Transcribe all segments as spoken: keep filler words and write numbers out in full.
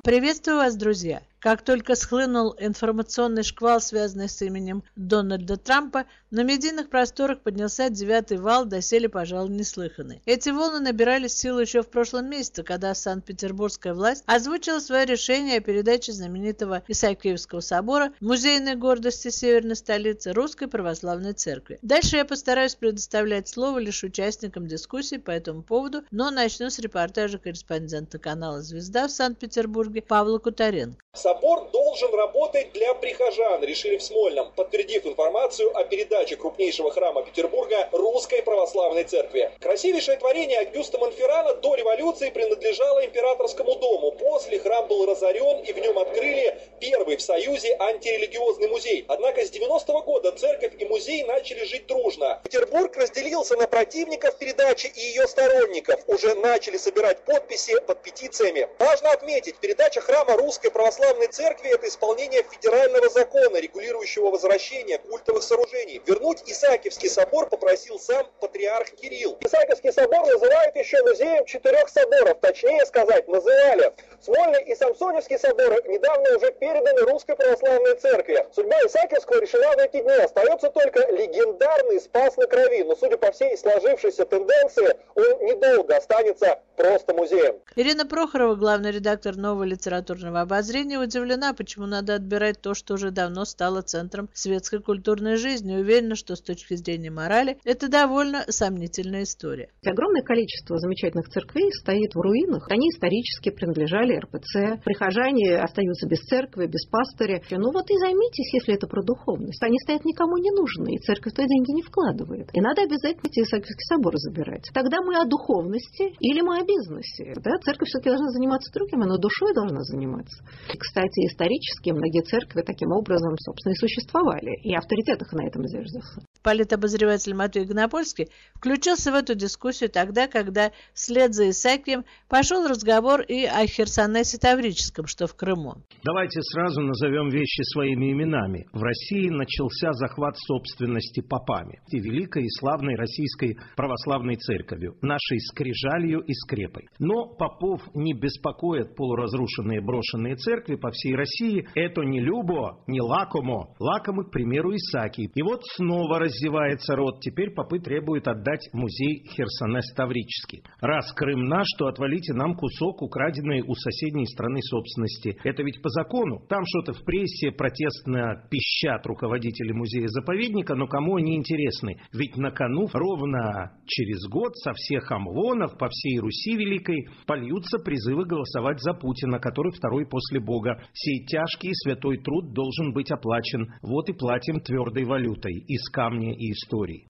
Приветствую вас, друзья! Как только схлынул информационный шквал, связанный с именем Дональда Трампа, на медийных просторах поднялся девятый вал, доселе, пожалуй, неслыханный. Эти волны набирались силу еще в прошлом месяце, когда Санкт-Петербургская власть озвучила свое решение о передаче знаменитого Исаакиевского собора, музейной гордости северной столицы, Русской Православной Церкви. Дальше я постараюсь предоставлять слово лишь участникам дискуссии по этому поводу, но начну с репортажа корреспондента канала «Звезда» в Санкт-Петербурге Павла Кутаренко. Собор должен работать для прихожан, решили в Смольном, подтвердив информацию о передаче крупнейшего храма Петербурга Русской Православной Церкви. Красивейшее творение Агюста Монферрана до революции принадлежало императорскому дому. После храм был разорен, и в нем открыли первый в Союзе антирелигиозный музей. Однако с девяностого года церковь и музей начали жить дружно. Петербург разделился на противников передачи и ее сторонников. Уже начали собирать подписи под петициями. Важно отметить, передача храма Русской Православной Церкви – это исполнение федерального закона, регулирующего возвращение культовых сооружений. Вернуть Исаакиевский собор попросил сам патриарх Кирилл. Исаакиевский собор называют еще музеем четырех соборов, точнее сказать, называли. Смольный и Самсоневский соборы недавно уже переданы Русской Православной Церкви. Судьба Исаакиевского решена в эти дни. Остается только легендарный Спас на Крови, но судя по всей сложившейся тенденции, он недолго останется просто музеем. Ирина Прохорова, главный редактор «Нового литературного обозрения», удивлена, почему надо отбирать то, что уже давно стало центром светской культурной жизни, и уверена, что с точки зрения морали это довольно сомнительная история. Огромное количество замечательных церквей стоит в руинах. Они исторически принадлежали эр пэ цэ. Прихожане остаются без церкви, без пастыря. Ну вот и займитесь, если это про духовность. Они стоят никому не нужны, и церковь туда деньги не вкладывает. И надо обязательно эти Исаакиевский собор забирать. Тогда мы о духовности или мы о бизнесе. Да? Церковь все-таки должна заниматься другим, она душой должна заниматься. И, кстати, исторически многие церкви таким образом, собственно, и существовали. И авторитет их на этом зиждался. Политобозреватель Матвей Гонопольский включился в эту дискуссию тогда, когда вслед за Исаакием пошел разговор и о Херсонесе Таврическом, что в Крыму. Давайте сразу назовем вещи своими именами. В России начался захват собственности попами и великой и славной российской православной церковью, нашей скрижалью и скрепой. Но попов не беспокоят полуразрушенные брошенные церкви по всей России. Это не любо, не лакомо. Лакомы, к примеру, Исаакий. И вот снова раздевается рот. Теперь попы требуют отдать музей Херсонес Таврический. Раз Крым наш, то отвалите нам кусок украденной у соседней страны собственности. Это ведь по закону. Там что-то в прессе протестно пищат руководители музея-заповедника, но кому они интересны? Ведь на кону ровно через год со всех амвонов по всей Руси Великой польются призывы голосовать за Путина, который второй после Бога. Сей тяжкий и святой труд должен быть оплачен. Вот и платим твердой валютой из камня и истории.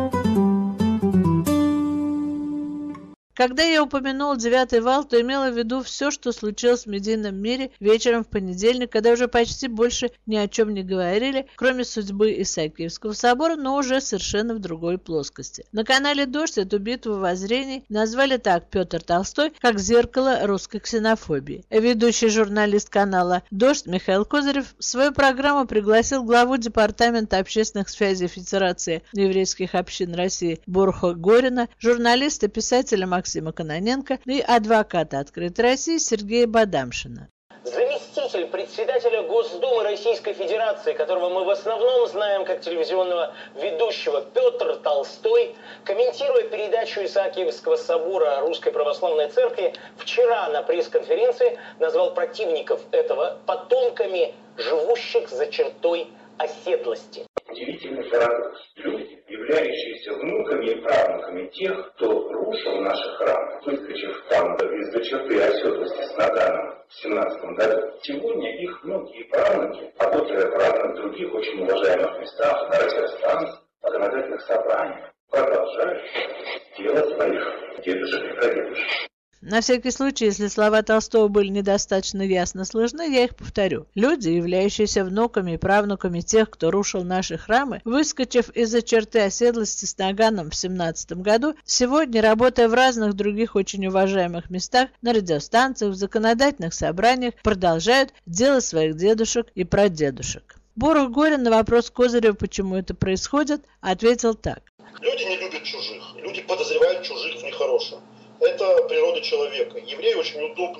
Когда я упомянул девятый вал, то имела в виду все, что случилось в медийном мире вечером в понедельник, когда уже почти больше ни о чем не говорили, кроме судьбы Исаакиевского собора, но уже совершенно в другой плоскости. На канале «Дождь» эту битву воззрений назвали так: Петр Толстой как зеркало русской ксенофобии. Ведущий журналист канала «Дождь» Михаил Козырев в свою программу пригласил главу Департамента общественных связей Федерации еврейских общин России Борхо Горина, журналиста, писателя Максима Максима Кононенко и адвоката «Открытой России» Сергея Бадамшина. Заместитель председателя Госдумы Российской Федерации, которого мы в основном знаем как телевизионного ведущего, Петр Толстой, комментируя передачу Исаакиевского собора Русской Православной Церкви, вчера на пресс-конференции назвал противников этого потомками живущих за чертой оседлости. Удивительный парадокс. Люди, являющиеся внуками и правнуками тех, кто рушил наши храмы, выскочив там из-за черты оседлости с Наганом в семнадцатом году, сегодня их внуки и правнуки, работая в разных других очень уважаемых местах, на радиостанциях, законодательных собраниях, продолжают делать своих дедушек и прадедушек. На всякий случай, если слова Толстого были недостаточно ясно слышны, я их повторю. Люди, являющиеся внуками и правнуками тех, кто рушил наши храмы, выскочив из-за черты оседлости с Наганом в семнадцатом году, сегодня, работая в разных других очень уважаемых местах, на радиостанциях, в законодательных собраниях, продолжают делать своих дедушек и прадедушек. Борох Горин на вопрос Козырева, почему это происходит, ответил так. Люди не любят чужих, люди подозревают чужих в нехорошем. Это природа человека. Еврей очень удобный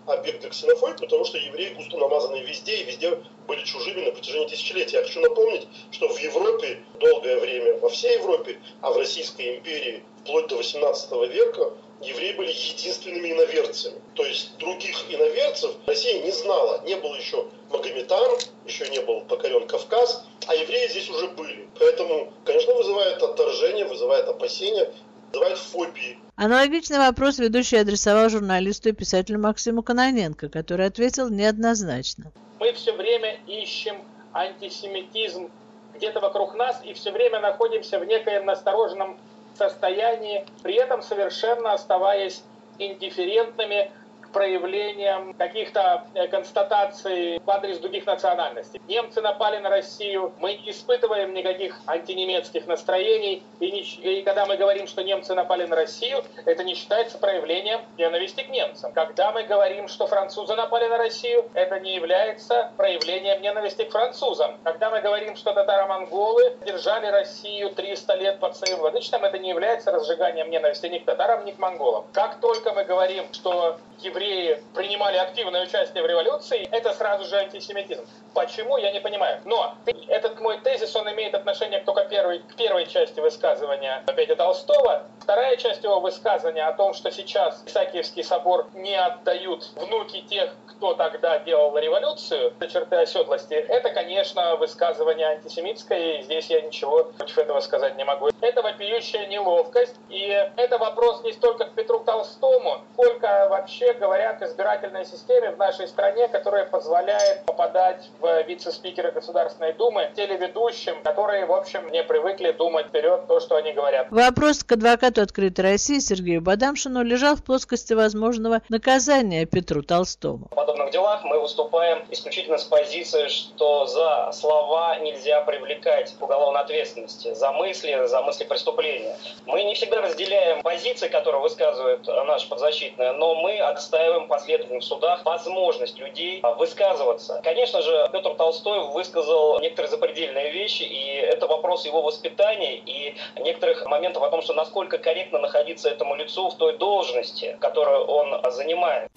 объект для ксенофобии, потому что евреи густо намазаны везде, и везде были чужими на протяжении тысячелетий. Я хочу напомнить, что в Европе долгое время, во всей Европе, а в Российской империи вплоть до восемнадцатого века, евреи были единственными иноверцами. То есть других иноверцев Россия не знала. Не было еще магометан, еще не был покорен Кавказ, а евреи здесь уже были. Поэтому, конечно, вызывает отторжение, вызывает опасения, вызывает фобии. Аналогичный вопрос ведущий адресовал журналисту и писателю Максиму Кононенко, который ответил неоднозначно. Мы все время ищем антисемитизм где-то вокруг нас и все время находимся в некоем настороженном состоянии, при этом совершенно оставаясь индифферентными к проявлениям каких-то констатаций в адрес других национальностей. Немцы напали на Россию, мы не испытываем никаких антинемецких настроений, и, не, и когда мы говорим, что немцы напали на Россию, это не считается проявлением ненависти к немцам. Когда мы говорим, что французы напали на Россию, это не является проявлением ненависти к французам. Когда мы говорим, что татаро-монголы держали Россию триста лет под своим владычеством, это не является разжиганием ненависти ни к татарам, ни к монголам. Как только мы говорим, что евреи принимали активное участие в революции, это сразу же антисемитизм. Почему, я не понимаю. Но этот мой тезис, он имеет отношение только первой, к первой части высказывания Петя Толстого. Вторая часть его высказывания о том, что сейчас Исаакиевский собор не отдают внуки тех, кто тогда делал революцию, до черты оседлости, это, конечно, высказывание антисемитское, и здесь я ничего против этого сказать не могу. Это вопиющая неловкость, и это вопрос не столько к Петру Толстому, сколько вообще говоря к избирательной системе в нашей стране, которая позволяет попадать в вице-спикеры Государственной Думы телеведущим, которые, в общем, не привыкли думать вперед то, что они говорят. Вопрос к адвокату «Открытой России» Сергею Бадамшину лежал в плоскости возможного наказания Петру Толстому. В подобных делах мы выступаем исключительно с позиции, что за слова нельзя привлекать к уголовной ответственности, за мысли, за мысли преступления. Мы не всегда разделяем позиции, которые высказывает наш подзащитный, но мы отстаиваем последовательно в судах возможность людей высказываться. Конечно же, Петр Толстой высказал некоторые запредельные вещи, и это вопрос его воспитания и некоторых моментов о том, что насколько корректно находиться этому лицу в той должности, которую он занимает.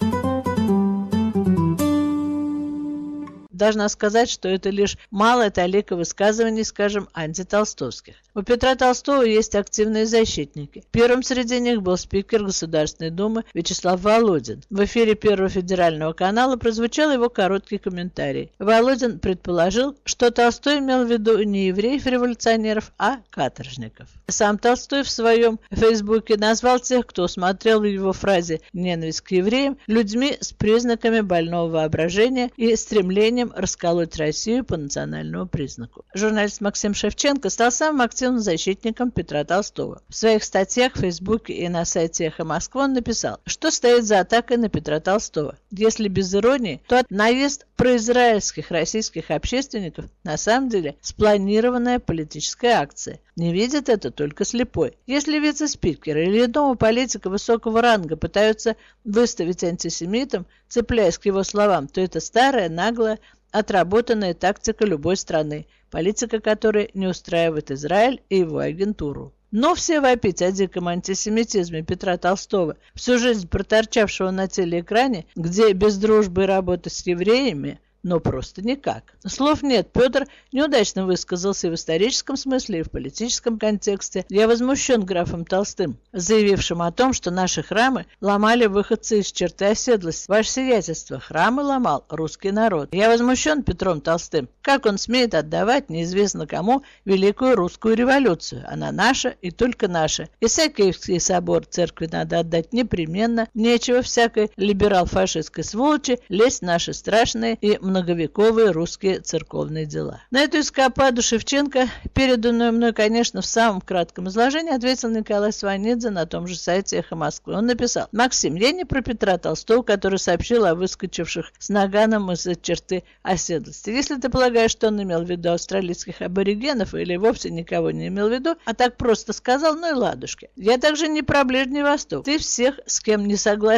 Должна сказать, что это лишь малая талика высказываний, скажем, антитолстовских. У Петра Толстого есть активные защитники. Первым среди них был спикер Государственной Думы Вячеслав Володин. В эфире Первого федерального канала прозвучал его короткий комментарий. Володин предположил, что Толстой имел в виду не евреев-революционеров, а каторжников. Сам Толстой в своем фейсбуке назвал тех, кто усмотрел в его фразе «ненависть к евреям» людьми с признаками больного воображения и стремлением расколоть Россию по национальному признаку. Журналист Максим Шевченко стал самым активным защитником Петра Толстого. В своих статьях в Фейсбуке и на сайте «Эхо Москвы» он написал, что стоит за атакой на Петра Толстого. Если без иронии, то наезд произраильских российских общественников на самом деле спланированная политическая акция. Не видит это только слепой. Если вице-спикер или иного политика высокого ранга пытаются выставить антисемитом, цепляясь к его словам, то это старая, наглая, отработанная тактика любой страны, политика которой не устраивает Израиль и его агентуру. Но все вопить о диком антисемитизме Петра Толстого, всю жизнь проторчавшего на телеэкране, где без дружбы и работы с евреями, но просто никак. Слов нет, Петр неудачно высказался и в историческом смысле, и в политическом контексте. Я возмущен графом Толстым, заявившим о том, что наши храмы ломали выходцы из черты оседлости. Ваше сиятельство, храмы ломал русский народ. Я возмущен Петром Толстым. Как он смеет отдавать неизвестно кому великую русскую революцию? Она наша и только наша. Исаакиевский собор церкви надо отдать непременно. Нечего всякой либерал-фашистской сволочи лезть в наши страшные и многовековые русские церковные дела. На эту эскападу Шевченко, переданную мной, конечно, в самом кратком изложении, ответил Николай Сванидзе на том же сайте «Эхо Москвы». Он написал: «Максим, я не про Петра Толстого, который сообщил о выскочивших с наганом из-за черты оседлости. Если ты полагаешь, что он имел в виду австралийских аборигенов или вовсе никого не имел в виду, а так просто сказал, ну и ладушки. Я также не про Ближний Восток. Ты всех, с кем не согласен,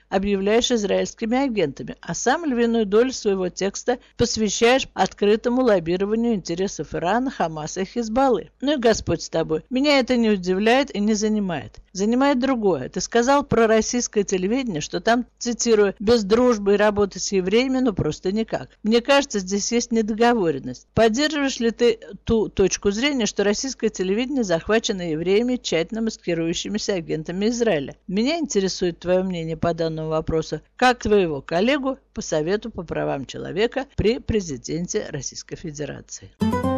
объявляешь израильскими агентами, а сам львиную долю своего текста посвящаешь открытому лоббированию интересов Ирана, Хамаса и Хизбаллы. Ну и Господь с тобой. Меня это не удивляет и не занимает. Занимает другое. Ты сказал про российское телевидение, что там, цитирую, без дружбы и работы с евреями, ну просто никак. Мне кажется, здесь есть недоговоренность. Поддерживаешь ли ты ту точку зрения, что российское телевидение захвачено евреями, тщательно маскирующимися агентами Израиля? Меня интересует твое мнение по данному вопросу, как твоего коллегу по Совету по правам человека при президенте Российской Федерации.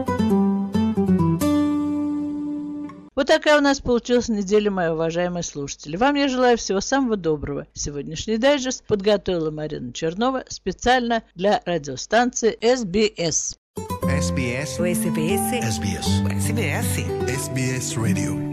Вот такая у нас получилась неделя, мои уважаемые слушатели. Вам я желаю всего самого доброго. Сегодняшний дайджест подготовила Марина Чернова специально для радиостанции эс би эс. эс би эс. эс би эс. эс би эс. эс би эс. эс би эс Radio.